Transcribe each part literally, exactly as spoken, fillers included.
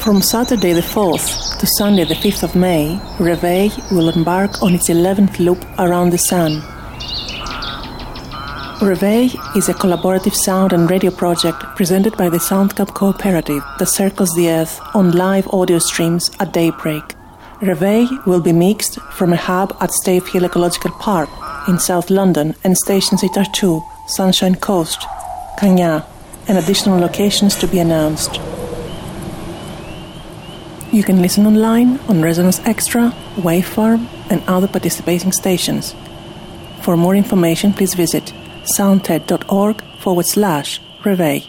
From Saturday the fourth to Sunday the fifth of May, Reveil will embark on its eleventh loop around the Sun. Reveil is a collaborative sound and radio project presented by the Soundcap Cooperative that circles the Earth on live audio streams at daybreak. Reveil will be mixed from a hub at Stave Hill Ecological Park in South London and stations at Tartu, Sunshine Coast, Cagnes, and additional locations to be announced. You can listen online on Resonance Extra, Waveform, and other participating stations. For more information, please visit soundted.org forward slash Reveil.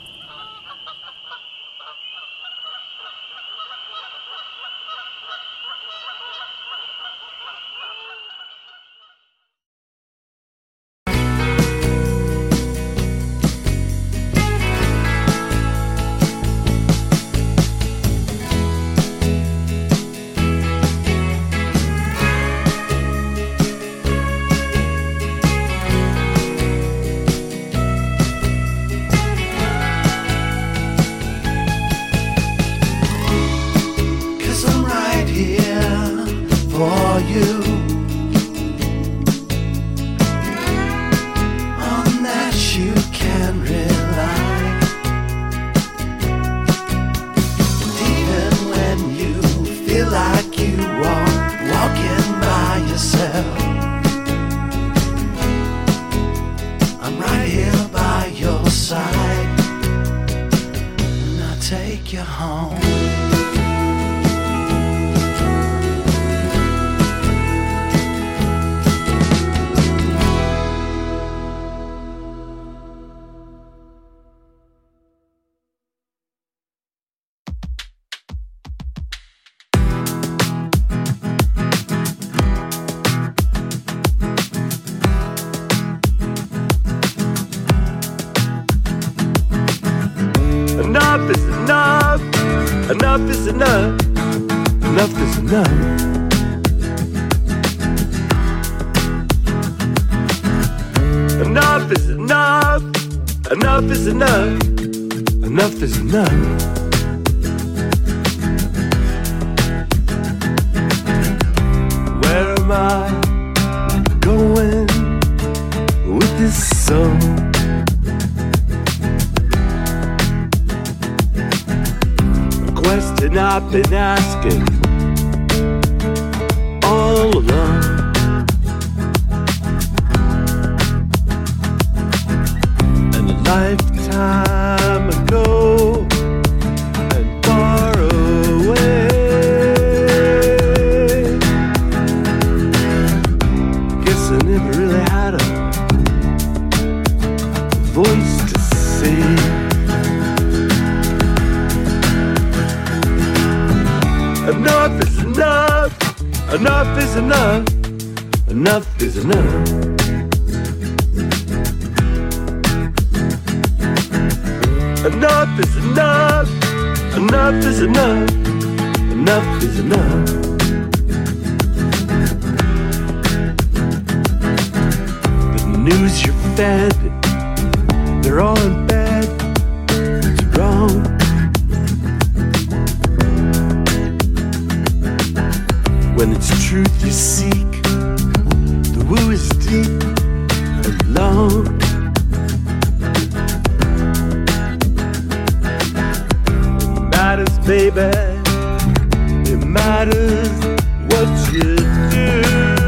Enough is enough. Enough is enough. Enough is enough. Enough is enough. Enough is enough. Where am I going with this song? Question I've been asking all along. And a lifetime ago and far away, guess I never really had a voice to say. Enough is enough. Enough is enough. Enough is enough. Enough is enough. Enough is enough. Enough is enough. The news you're fed, they're all in bed. It's wrong. When it's truth you seek, the woo is deep and long. It matters, baby, it matters what you do.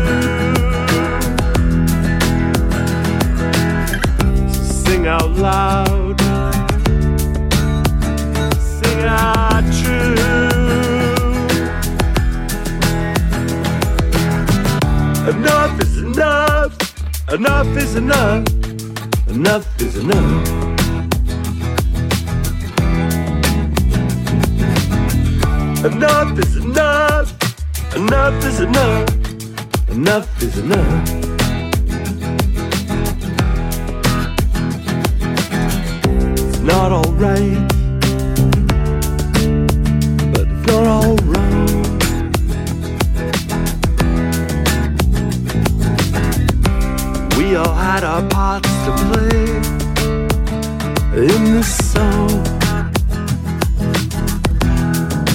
So sing out loud, sing out true. Enough is enough. Enough is enough. Enough is enough. Enough is enough. Enough is enough. Enough is enough. It's not all right, but it's not all wrong. We all had our parts to play in this song.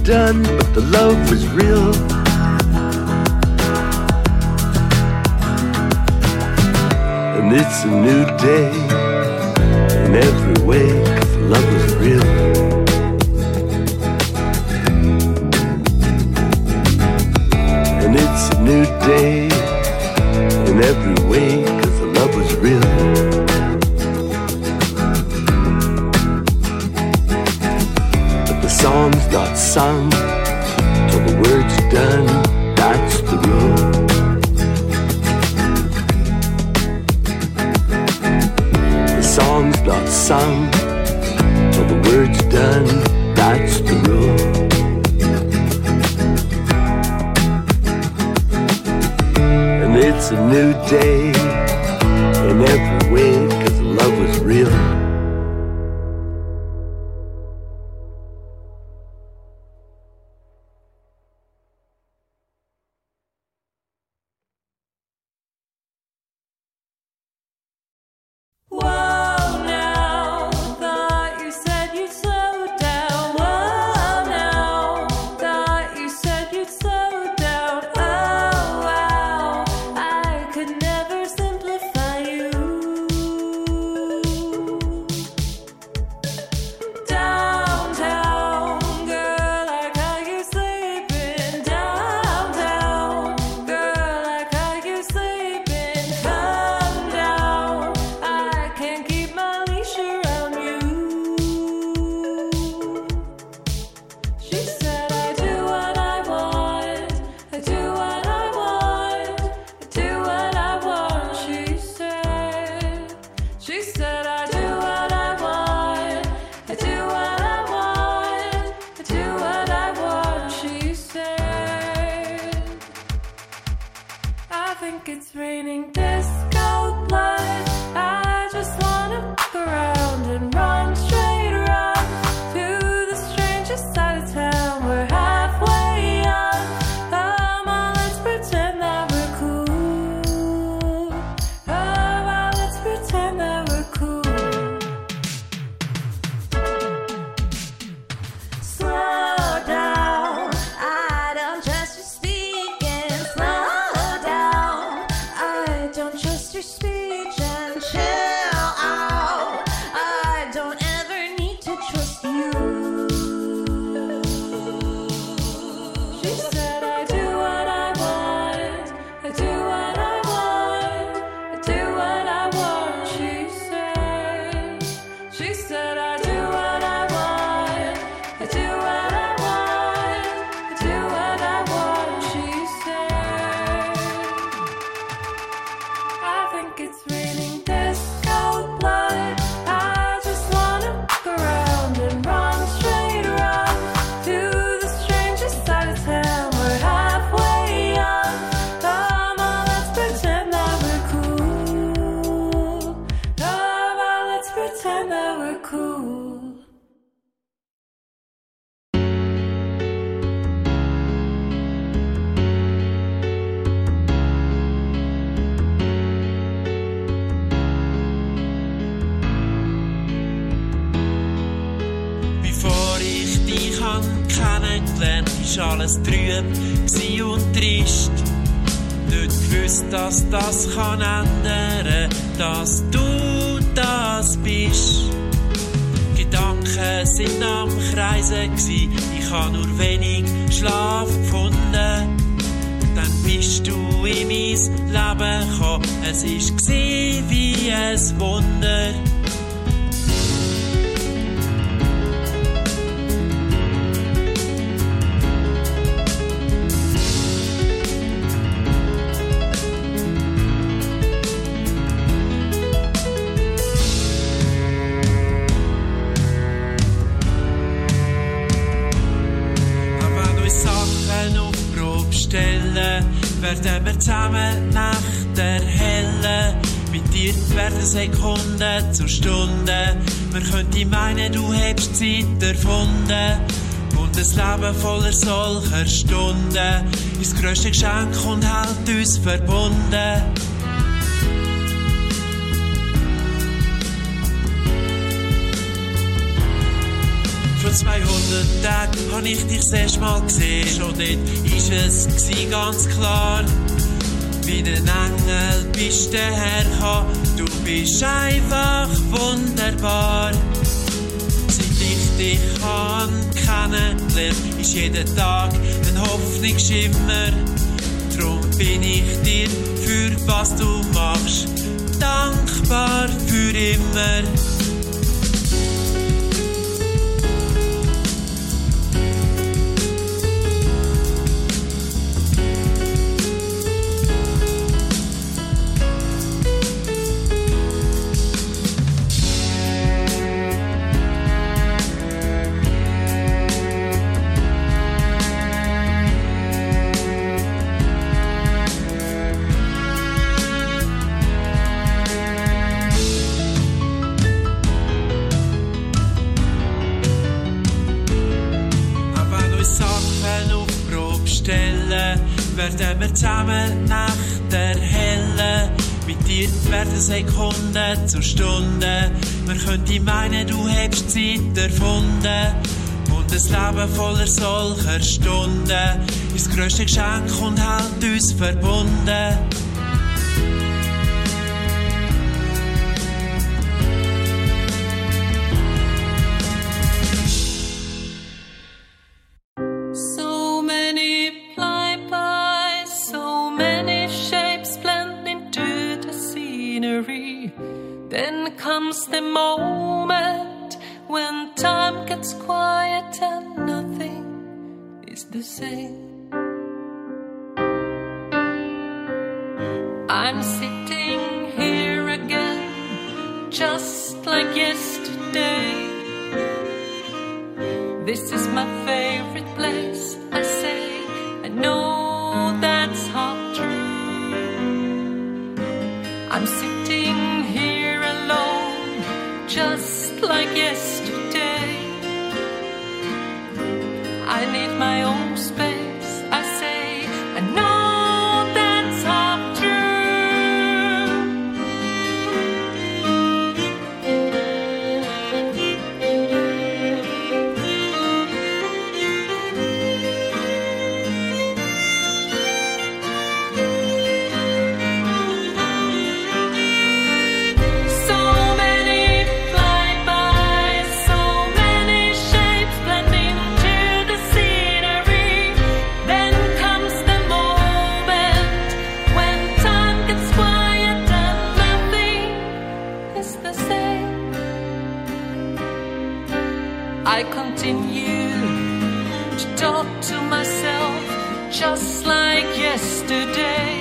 done, but the love was real. And it's a new day in every way, 'cause love was real. And it's a new day in every way, 'cause the love was real. But the song's not sung till the word's done, that's the rule. The song's not sung till the word's done, that's the rule. And it's a new day in every way, 'cause love was real. Alles trüb und trist. Nicht gewusst, dass das kann ändern, dass du das bist. Gedanken sind am Kreisen gsi, ich hab nur wenig Schlaf gefunden. Dann bist du in mein Leben gekommen, es ist gsi wie ein Wunder. Werden wir zusammen Nacht erhellen. Mit dir werden Sekunden zu Stunden. Man könnte meinen, du hättest Zeit erfunden. Und ein Leben voller solcher Stunden ist das grösste Geschenk und hält uns verbunden. Von zweihundert Tage hab ich dich das erste Mal gesehen. Schon dort ist es gsi ganz klar. Wie ein Engel bist du hergekommen. Du bist einfach wunderbar. Seit ich dich kann kennenlernen, ist jeden Tag ein Hoffnungsschimmer. Drum bin ich dir für was du machst dankbar für immer. Werden wir zusammen nach der Helle. Mit dir werden Sekunden zu Stunden. Man könnte meinen, du hättest Zeit erfunden. Und ein Leben voller solcher Stunden ist das grösste Geschenk und hält uns verbunden. Then comes the moment when time gets quiet and nothing is the same. I'm sitting here again, just like yesterday. This is my favorite place, I say, I know that's half true. I'm sitting here alone, just like yesterday. I need my own space, I say, I know that's half true. I continue to talk to myself just like yesterday.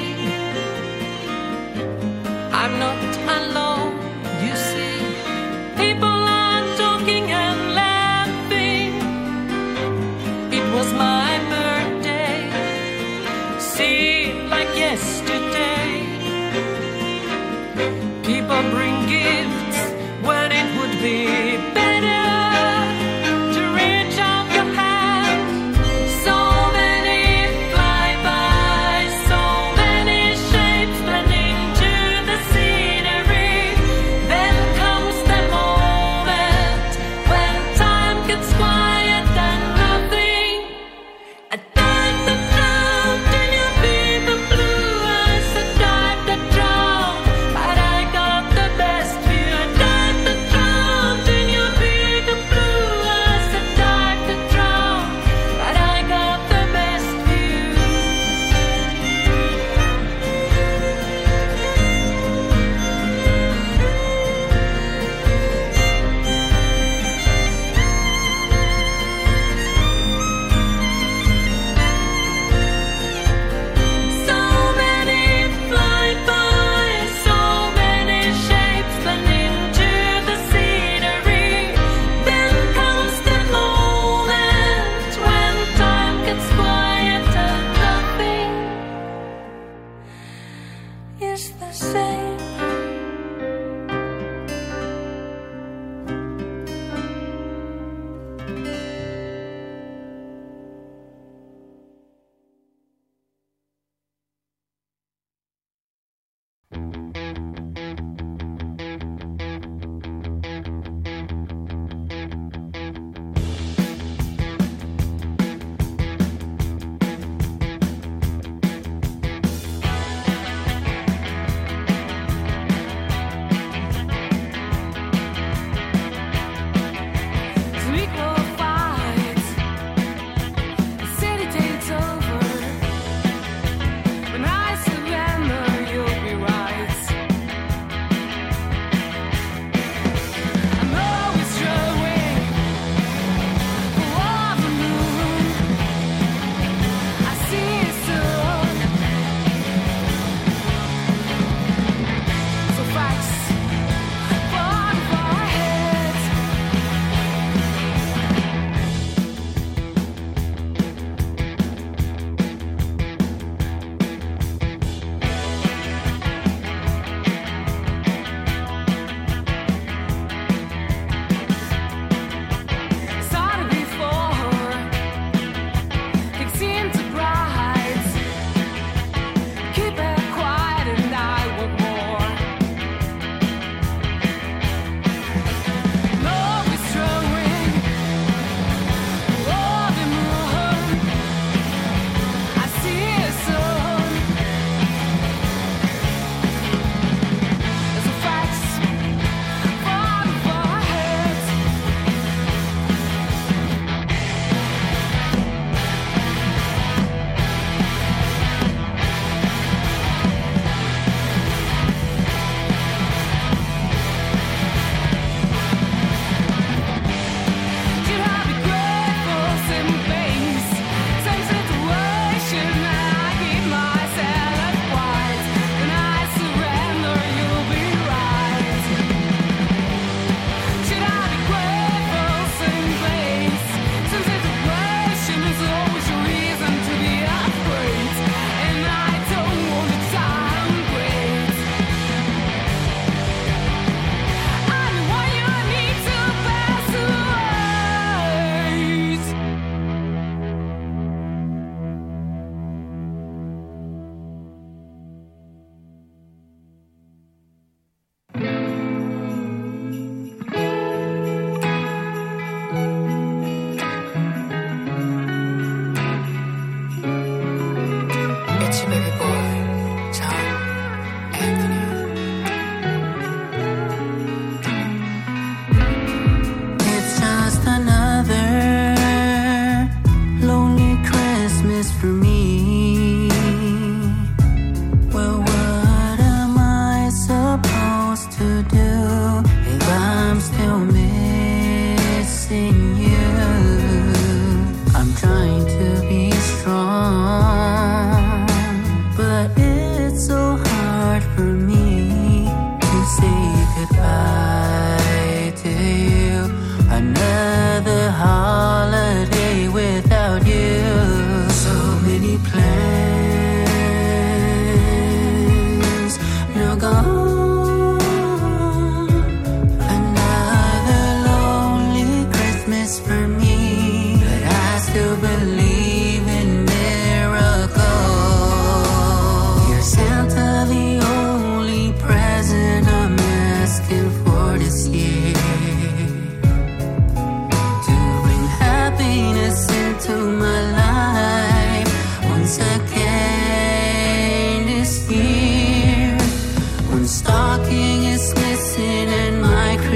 I'm not alone, you see. People are talking and laughing. It was my birthday, see, like yesterday. People bring gifts when it would be better. Drown, but I got the best view. I died the drown in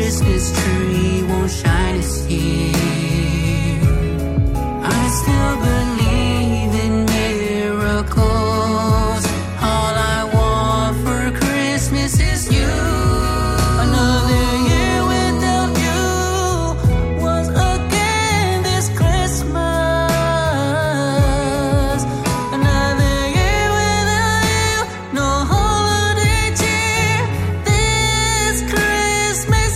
Christmas tree won't shine this year. I still believe in miracles. All I want for Christmas is you. Another year without you was again this Christmas. Another year without you, no holiday cheer this Christmas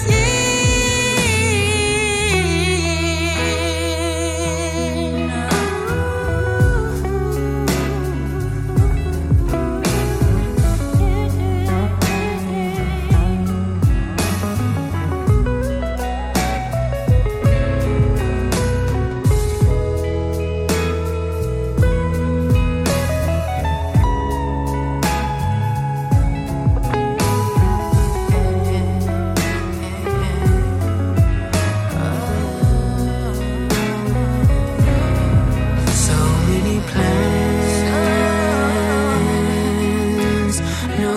so many plans, no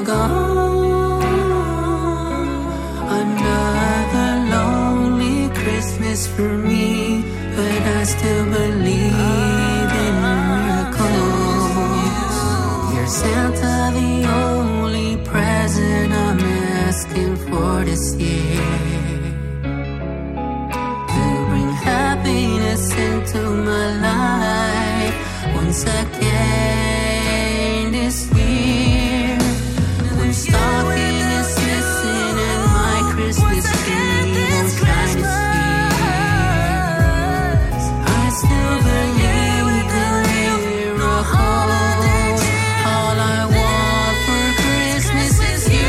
gone. Another lonely Christmas for me, but I still believe in miracles. You're Santa, the only present I'm asking for this year. To bring happiness into my life once again this year. When stocking is missing and my Christmas tree won't shine this year, I still believe in miracles. All I want for Christmas is you.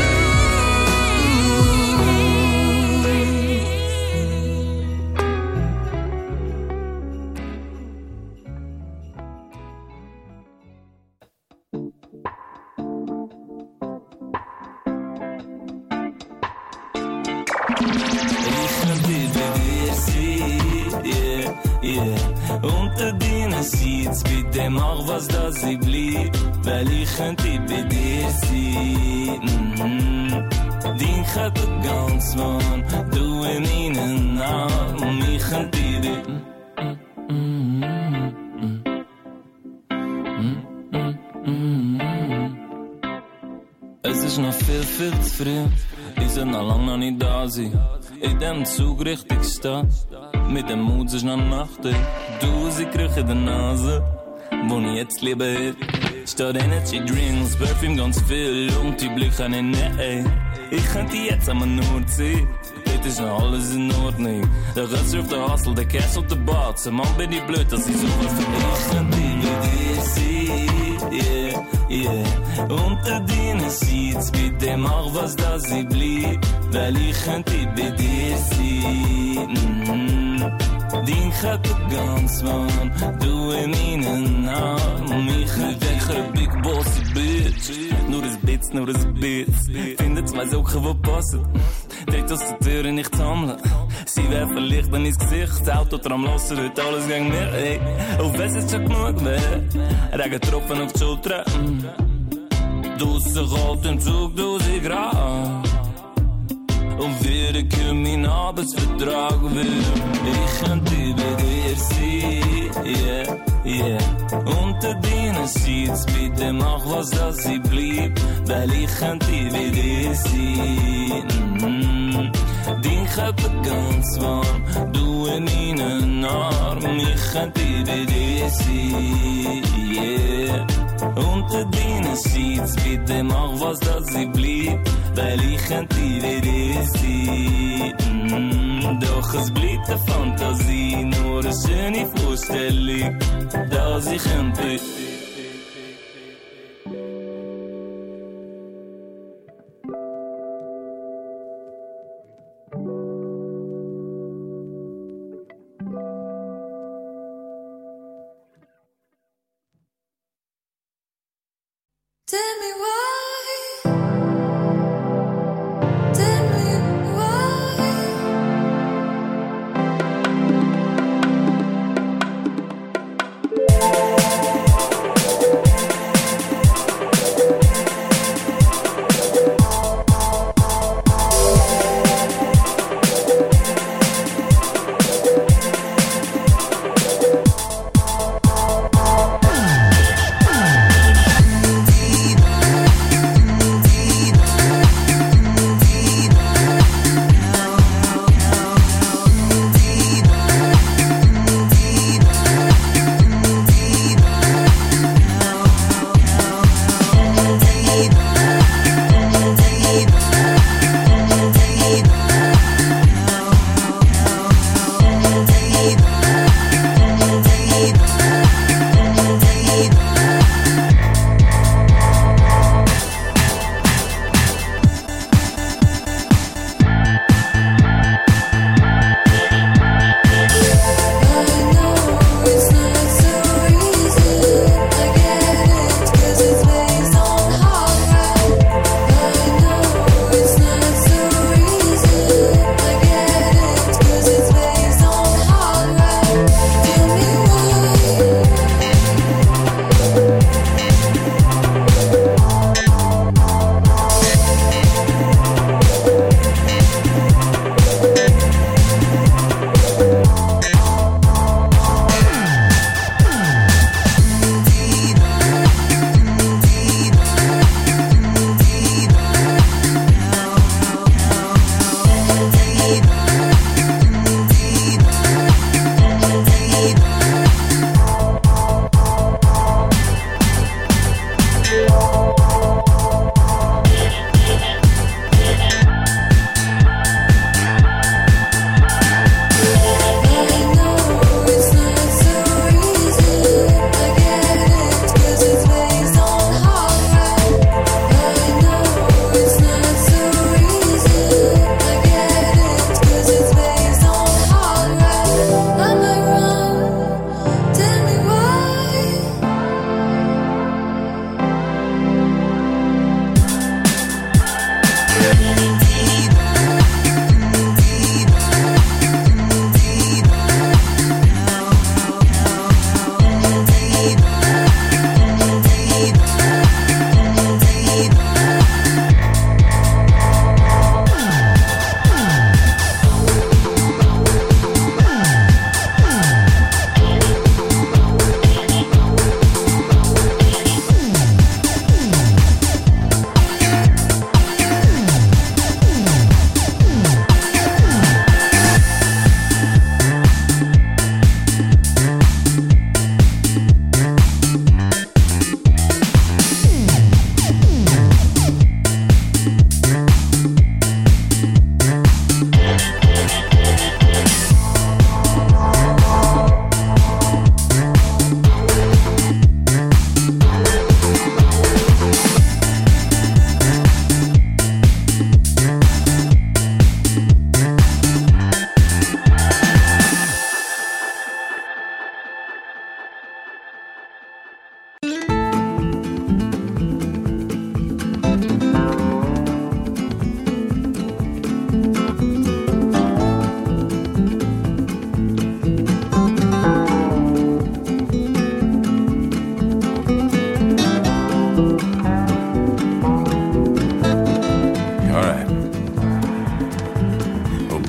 Ich könnte bei dir sein, yeah, yeah. Unter deinen Sheets, bitte mach was, dass ich bleib. Weil ich könnte bei dir sein, mhm. Dein Körper ganz warm, du in meinen Armen. Ich könnte bei Es ist noch viel, viel zu früh. Ich soll noch lang noch nicht da sein. In dem Zug richtig stehen. Mit dem Mut ist noch Nacht. Du, sie Gerüche in der Nase. Wo ich jetzt lebe. Statt Energy Drinks, Perfume ganz viel. Und die Blicke nicht, nee. Ich könnte jetzt einmal nur ziehen. Dit ist noch alles in Ordnung. Der Rest auf der Hustle, der Cash auf der Bar. Mann, bin ich blöd, dass ich sowas verdiene. Ich könnte bei dir sein, yeah, yeah. Unter deinen Sheets, bitte mach was, dass ich bleib. Weil ich könnte bei dir sein, mhm. Dein Körper ganz warm, du in meinen Armen. Ich könnte ein Big Bossy Bitch. Nur ein Bitz, nur ein Bitz. Findet zwei Socken, die passen. Direkt aus der Tür nicht sammeln. Sie werfen Licht ins Gesicht. Das Auto dran lassen, heute alles gegen mir, ey. Auf was ist schon genug weh? Regentropfen auf die Schulter. Draussen kalt im Zug, tausend Grad. Und wir können meinen Arbeitsvertrag will. Ich könnte bei dir sein, yeah, yeah. Unter deinen Sheets, bitte mach was, dass ich bleib. Weil ich könnte bei dir sein, mm-hmm. Dein Körper ganz warm, du in meinen Armen. Ich könnte bei dir sein, yeah. Unter deinen Sheets, bitte mach was, dass ich bleib. Weil ich könnte bei dir sein, mm, doch es bleibt eine Fantasie, nur eine schöne Vorstellung, dass ich könnte. Tell me why. Tell me why.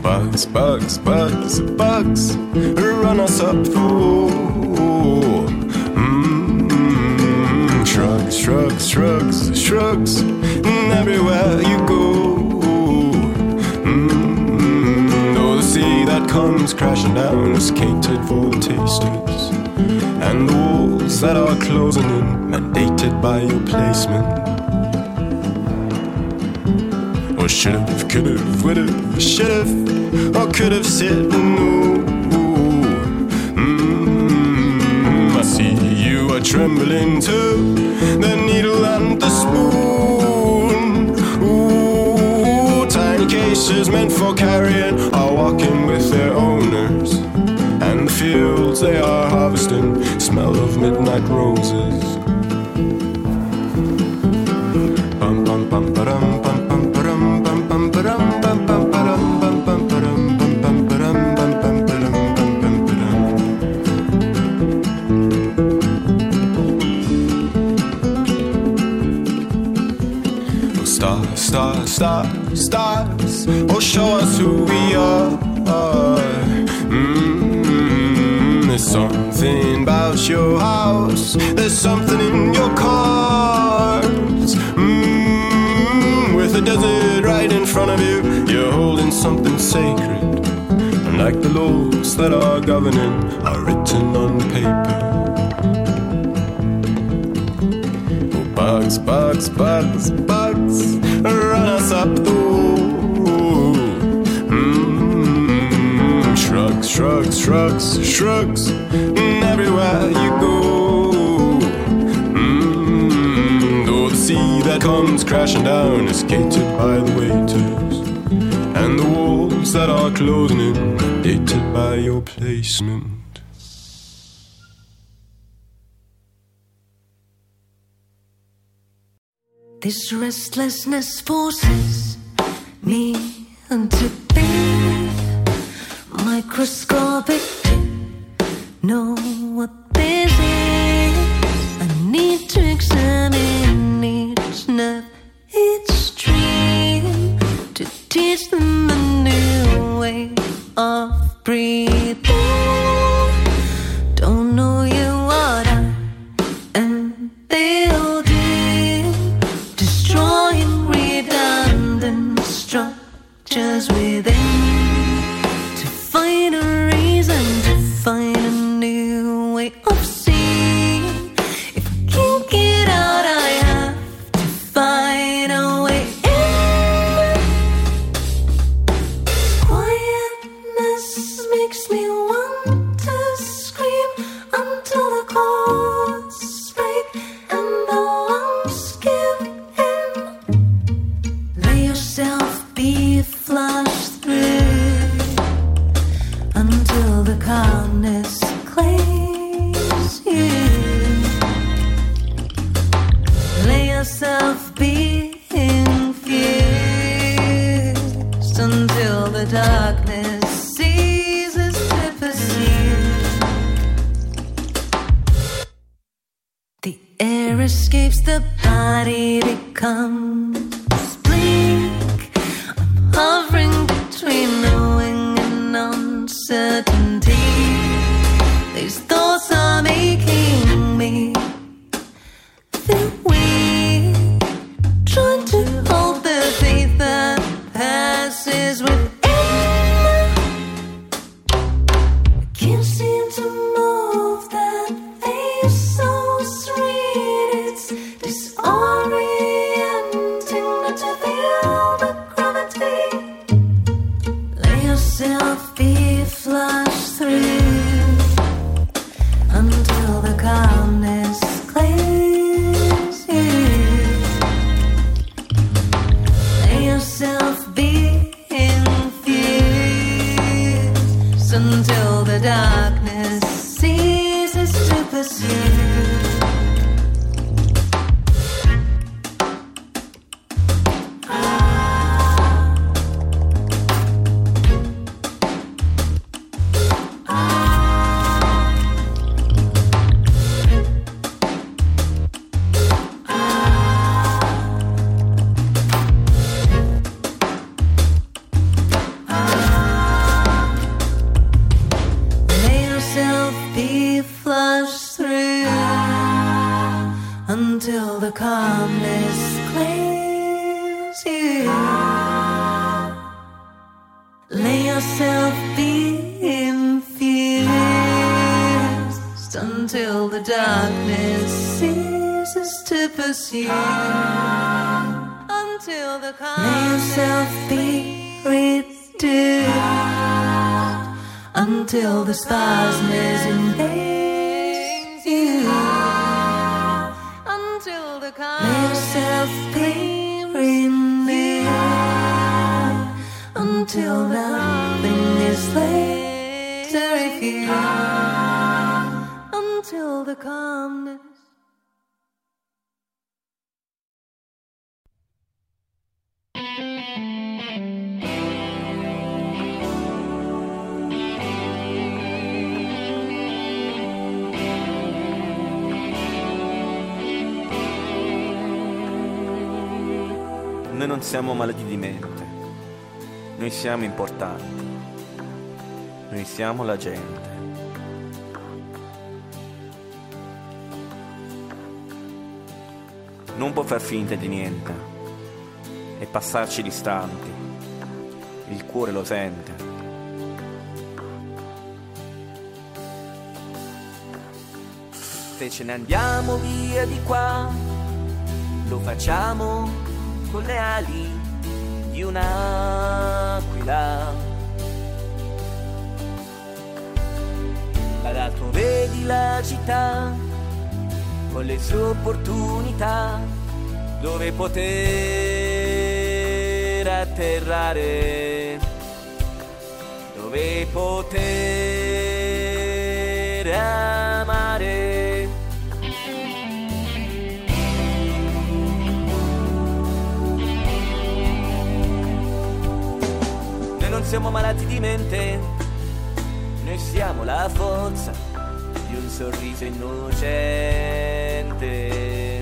Bugs, bugs, bugs, bugs run us up the wall. Mm-hmm. Shrugs, shrugs, shrugs, shrugs, and everywhere you go. Mm-hmm. Oh, the sea that comes crashing down is catered for the tasters, and the walls that are closing in mandated by your placement. Or should've, could've, would've, should've, or could've said no. Mm-hmm. I see you are trembling too, the needle and the spoon. Ooh, tiny cases meant for carrying are walking with their owners, and the fields they are harvesting smell of midnight roses. Bum bum bum ba-dum bum. Stars, stars, stars, stars, oh, show us who we are. Mm-hmm. There's something about your house, there's something in your cars. Mm-hmm. With the desert right in front of you, you're holding something sacred, and like the laws that are governing are written on paper. Bugs, bugs, bugs, bugs run us up the wall. Mm-hmm. Shrugs, shrugs, shrugs, shrugs, and everywhere you go. Mm-hmm. Though the sea that comes crashing down is gated by the waiters, and the walls that are closing in dated by your placement. This restlessness forces me to think microscopic to know what this is. I need to examine each nerve, each dream, to teach them a new way of breathing. Don't know you what I and they'll do, destroying redundant structures within, to find a reason, to find a new way of seeing. If I can't get out, I have to find a way in. Quietness makes me want to scream until the chords break and the lungs give in. Let yourself be flushed through until the calmness claims you. Let yourself be infused until the darkness ceases to pursue. The air escapes the body, becomes bleak. I'm hovering between knowing and uncertainty. These thoughts are making me feel weak, trying to hold the faith that passes within. I can't seem to move that face so sweet. It's disorienting not to feel the gravity. Let yourself be flushed through until the calmness claims you. Let yourself be infused the calmness claims you. Lay yourself be infused until the darkness ceases to pursue. Until the calmness. Lay yourself be reduced until the spasms invade you. Until the calmness. Lay yourself be renewed until nothing is left to refuse. Until the calmness. Noi non siamo malati di mente, noi siamo importanti, noi siamo la gente. Non può far finta di niente e passarci distanti, il cuore lo sente. Se ce ne andiamo via di qua, lo facciamo con le ali di un'aquila. Dall'alto vedi la città con le sue opportunità, dove poter atterrare, dove poter amare. Non siamo malati di mente, noi siamo la forza di un sorriso innocente.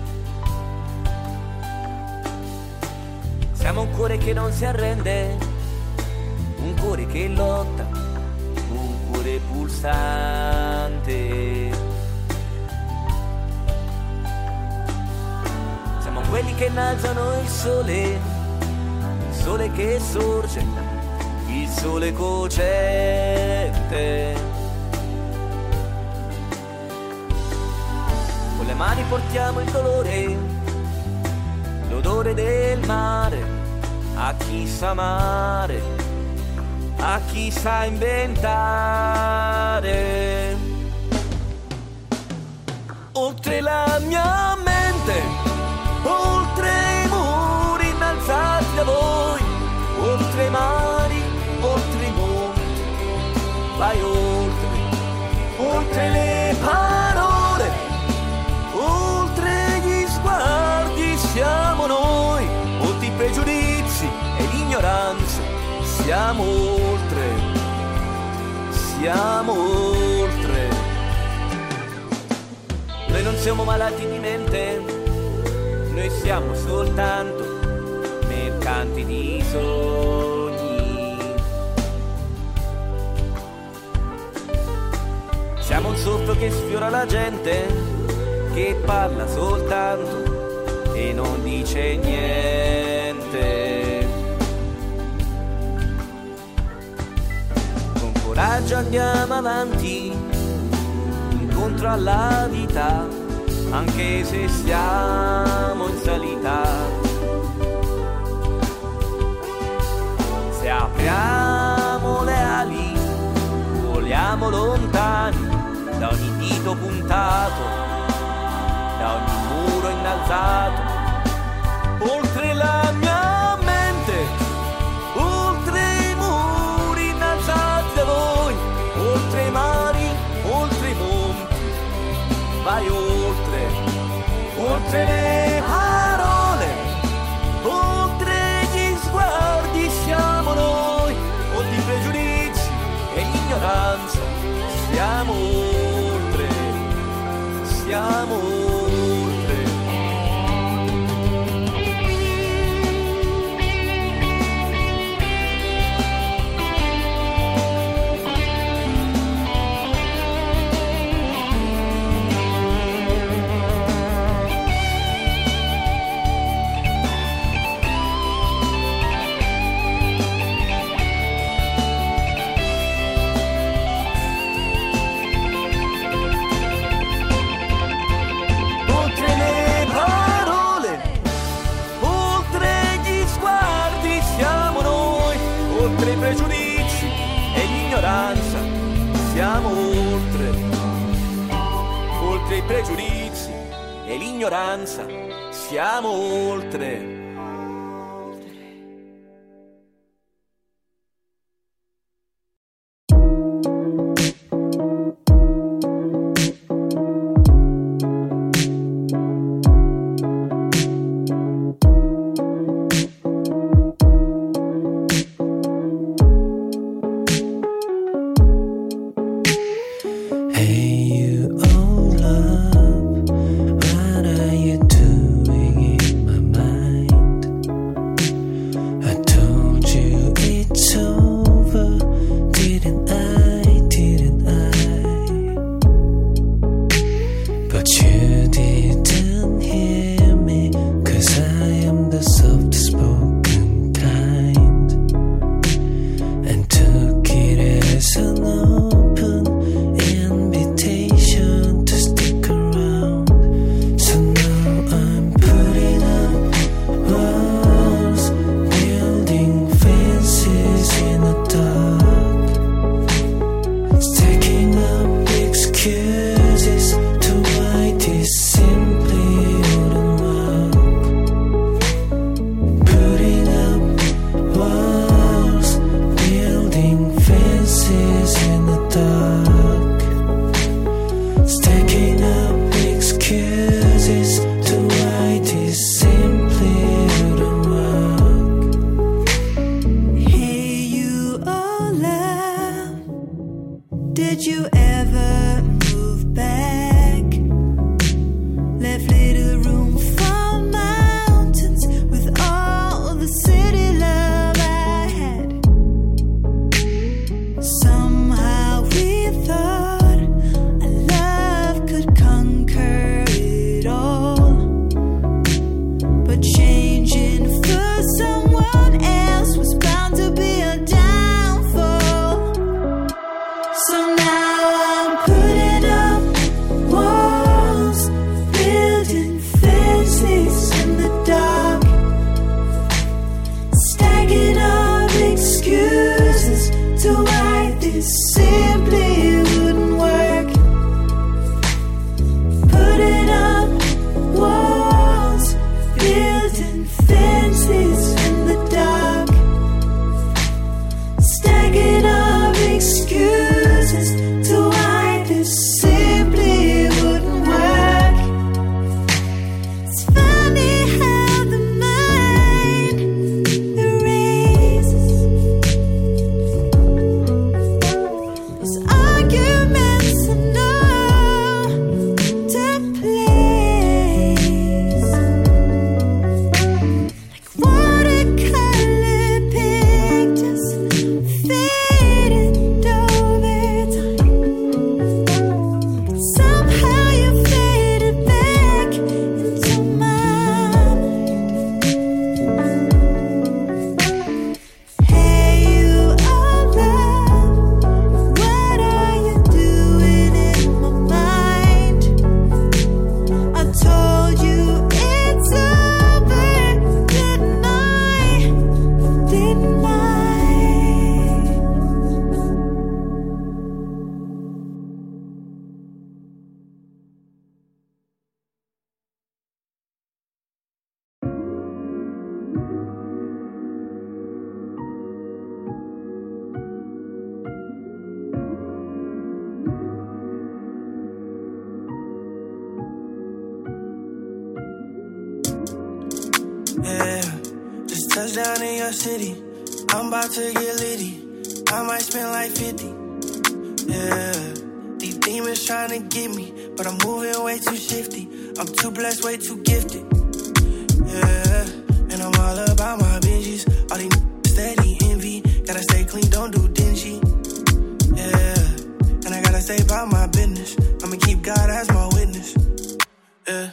Siamo un cuore che non si arrende, un cuore che lotta, un cuore pulsante. Siamo quelli che innalzano il sole, il sole che sorge, il sole cocente. Con le mani portiamo il dolore, l'odore del mare, a chi sa amare, a chi sa inventare. Oltre la mia mente, oltre i muri innalzati da voi, oltre i mari, oltre i monti, vai oltre, oltre le parole, oltre gli sguardi siamo noi, oltre i pregiudizi e l'ignoranza, siamo oltre, siamo oltre. Noi non siamo malati di mente, noi siamo soltanto mercanti di sogni. Siamo un soffio che sfiora la gente, che parla soltanto e non dice niente. Con coraggio andiamo avanti, incontro alla vita, anche se siamo in salita. Se apriamo le ali, voliamo lontani da ogni dito puntato, da ogni muro innalzato. Oltre la mia mente, oltre i muri innalzati da voi, oltre i mari, oltre i monti, vai oltre, oltre le parole, oltre gli sguardi siamo noi, oltre i pregiudizi e l'ignoranza, siamo oltre, siamo oltre. oltre i pregiudizi e l'ignoranza, siamo oltre, oltre i pregiudizi e l'ignoranza, siamo oltre. Yeah, just touched down in your city. I'm about to get litty. I might spend like fifty. Yeah, these demons trying to get me, but I'm moving way too shifty. I'm too blessed, way too gifted. Yeah, and I'm all about my binges. All these n****s steady envy. Gotta stay clean, don't do dingy. Yeah, and I gotta stay about my business. I'ma keep God as my witness. Yeah.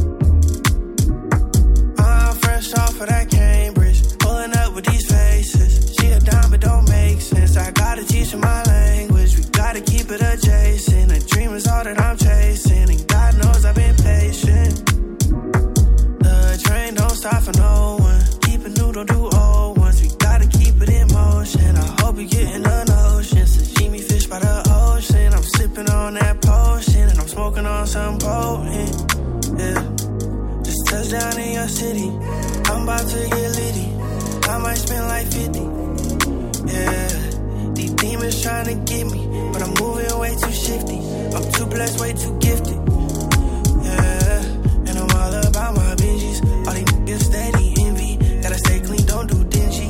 Fresh off of that Cambridge, pulling up with these faces. She a dime but don't make sense. I gotta teach her my language. We gotta keep it adjacent. A dream is all that I'm chasing, and God knows I've been patient. The train don't stop for no one. Keep it new, don't do old ones. We gotta keep it in motion. Touchdown in your city. I'm about to get litty. I might spend like fifty. Yeah. These demons trying to get me, but I'm moving way too shifty. I'm too blessed, way too gifted. Yeah. And I'm all about my binges. All these niggas steady envy. Gotta stay clean, don't do dingy.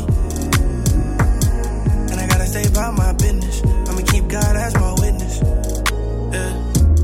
And I gotta stay about my business. I'ma keep God as my witness. Yeah.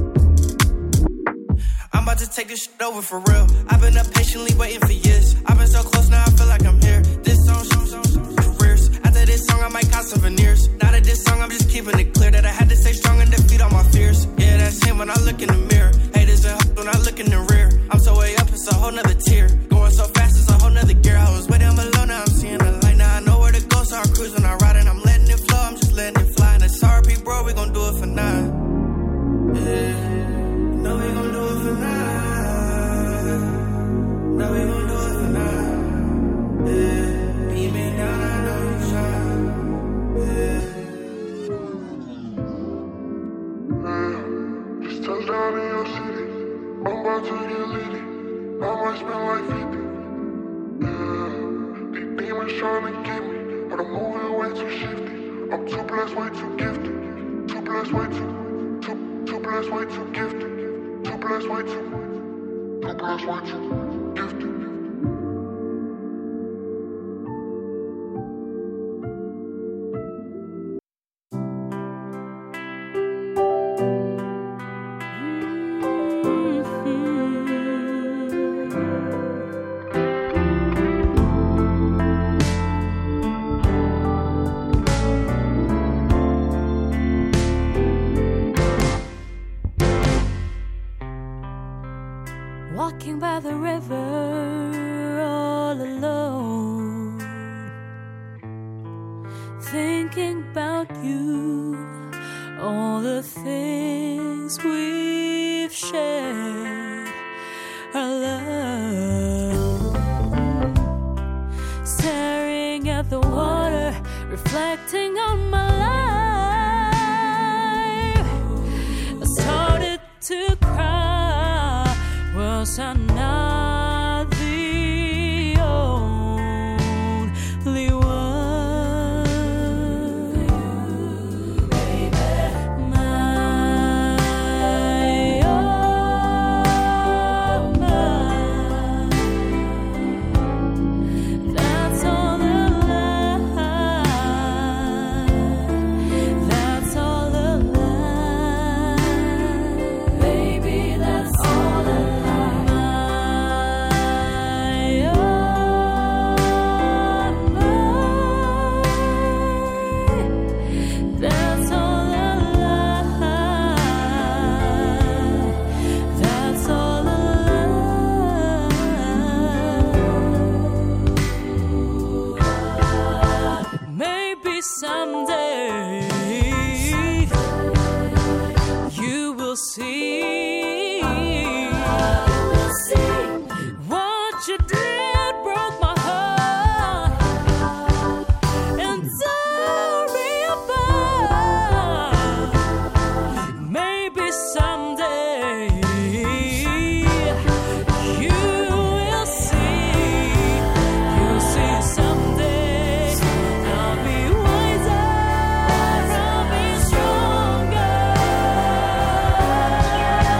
I'm about to take this shit over for real. I've been up patiently waiting for years. I've been so close now I feel like I'm here. This song, song, song, song, careers. After this song I might cop souvenirs. Now that this song I'm just keeping it clear that I had to stay strong and defeat all my fears. Yeah, that's him when I look in the mirror. Haters and hoes when I look in the rear. I'm so way up, it's a whole nother tier. Going so fast, it's a whole nother gear. I was waiting, I'm alone, now I'm seeing the light. Now I know where to go, so I'm cruising, I'm riding. I'm letting it flow, I'm just letting it fly. And it's R P, bro, we gon' do it for nine. Yeah, no, we gon' do it for nine. No, we gon' do it for nine. Yeah, beat me down, I know you shine. Yeah. Just touchdown in your city. I'm about to get litty. I might spend like fifty. Yeah, these demons trying to get me, but I'm moving way too shifty. I'm too blessed, way too gifted. Too blessed, way too, too, too blessed, way too gifted. Too blessed, way too, too blessed, way too gifted. Walking by the river all alone, thinking about you, all the things we've shared, our love. Staring at the water, reflecting on my life, I started to cry. Was I not the only one? Baby, my oh my, that's all the lie. That's all the lie. Baby, that's all the lie. Someday you will see, what you did broke my heart, and sorry about. Maybe someday you will see, you'll see someday I'll be wiser, I'll be stronger.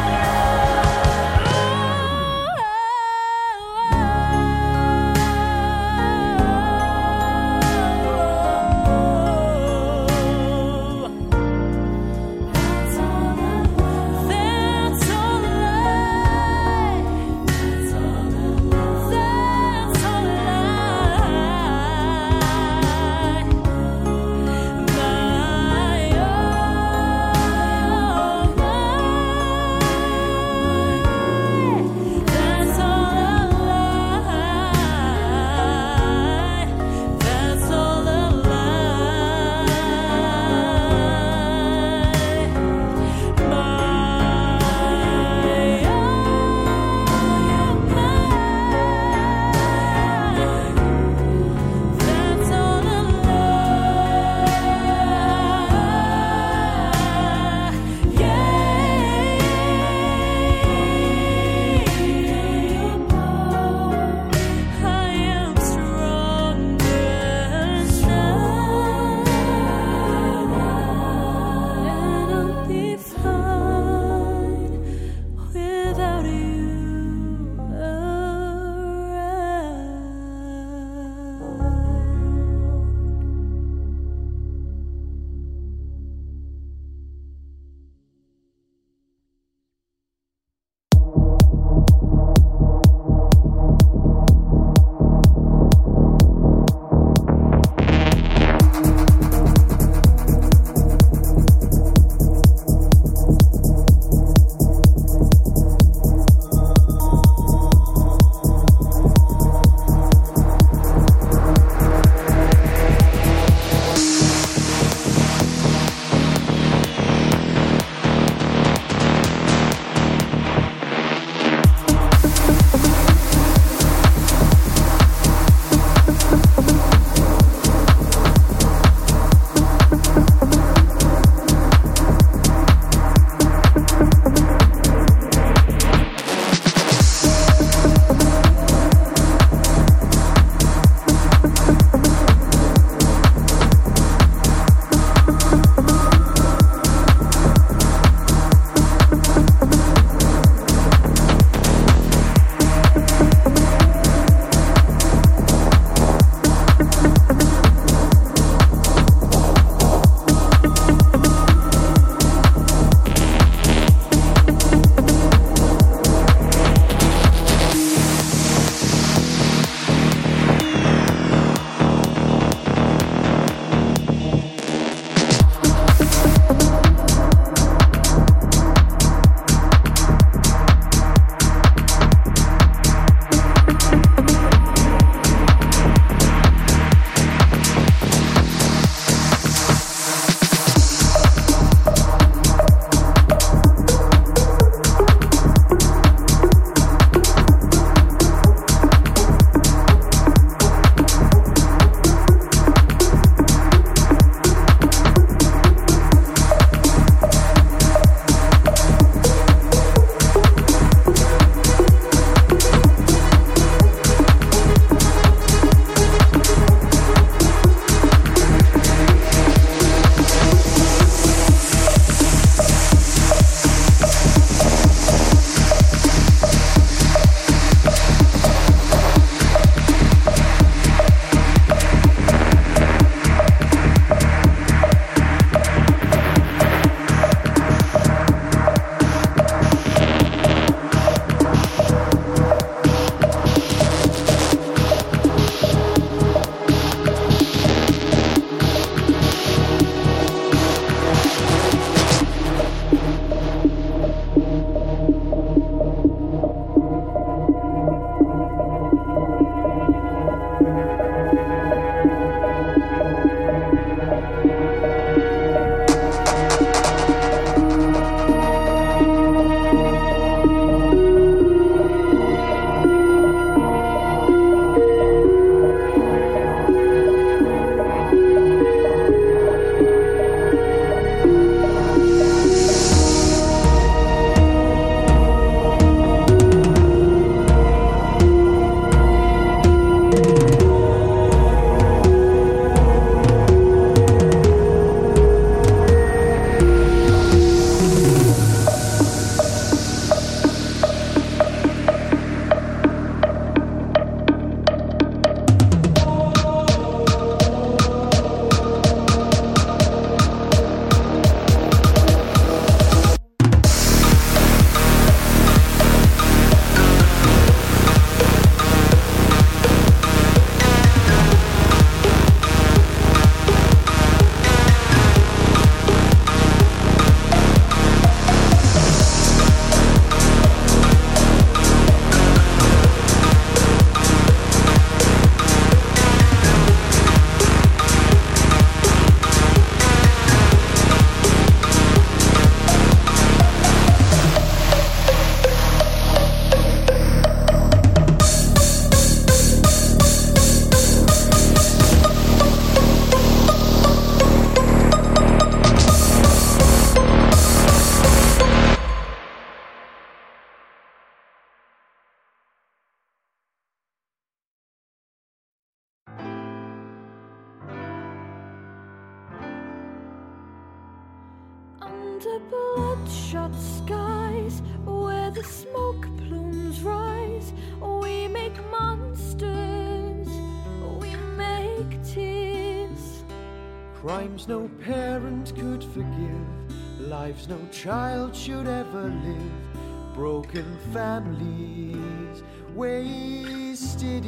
Under bloodshot skies, where the smoke plumes rise, we make monsters, we make tears. Crimes no parent could forgive, lives no child should ever live. Broken families, wasted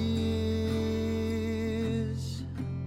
years.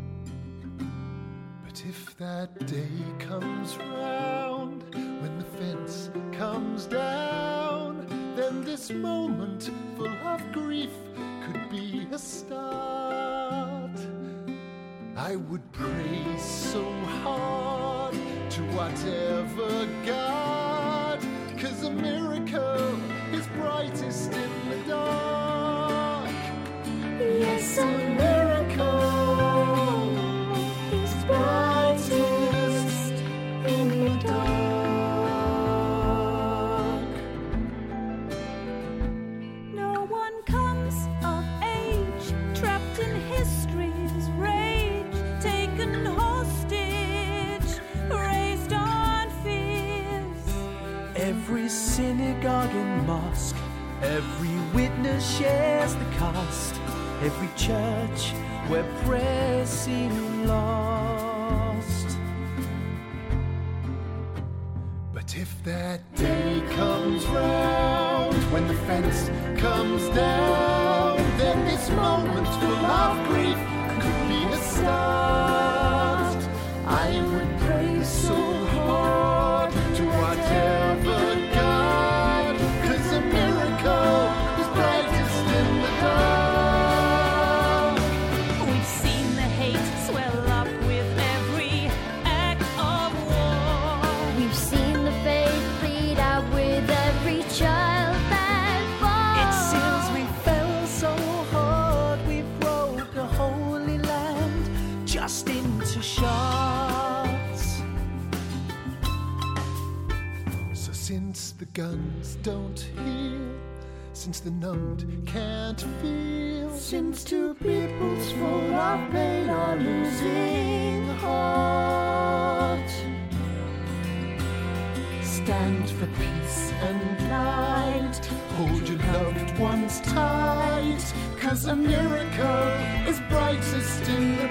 But if that day comes round, when the fence comes down, then this moment full of grief could be a start. I would pray so hard to whatever God, 'cause a miracle is brightest in the dark. Yes, a miracle is brightest in the dark. No one comes of age, trapped in history's rage, taken hostage, raised on fears. Every synagogue and mosque, every witness shares the cost. Every church where prayers seem lost. But if that day comes round, when the fence comes down, then this moment full of grief could be a start. I would pray so hard to whatever God, 'cause a miracle is brightest in the dark. We've seen the hate swell up with every act of war. We've seen the faith bleed out with every child that falls. It seems we fell so hard, we broke a holy land just into shards. So since the guns don't heal, since the numbed can't feel, Since two peoples full of pain are losing heart, stand for peace and light, hold your loved ones tight, 'cause a miracle is brightest in the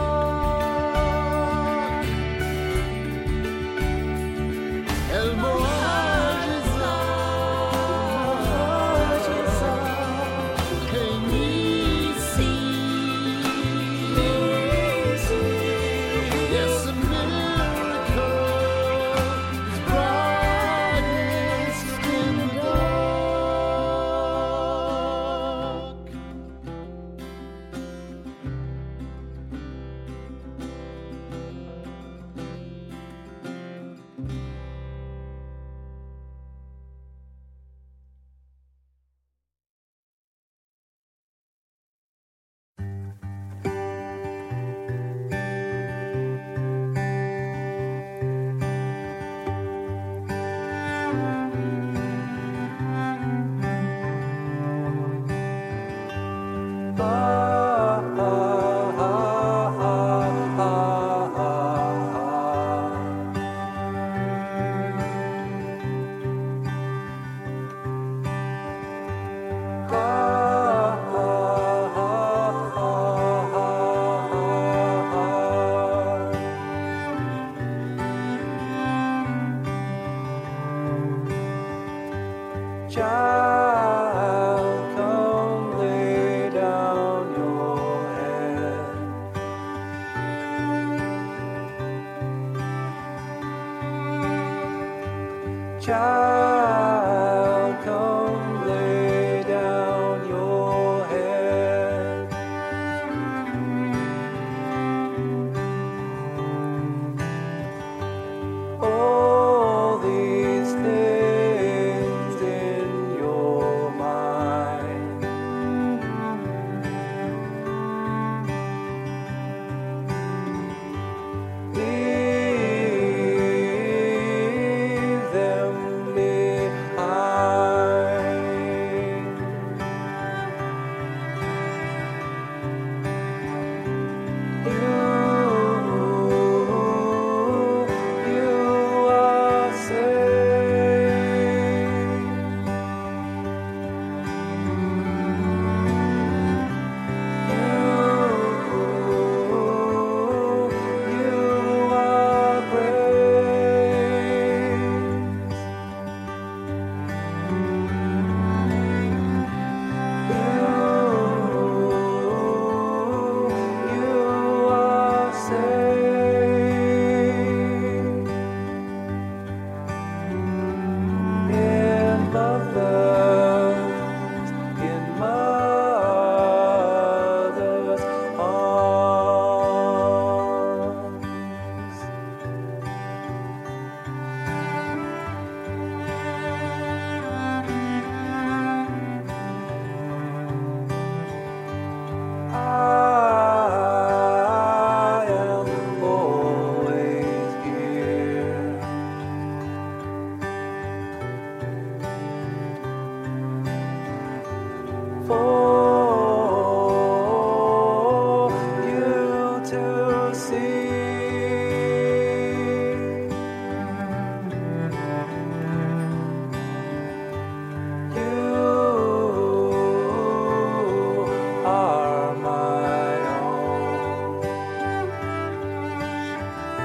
dark. El Mu'ajiza, Kenisi. Yes, a miracle is brightest in the dark. Child, come lay down your head. Child,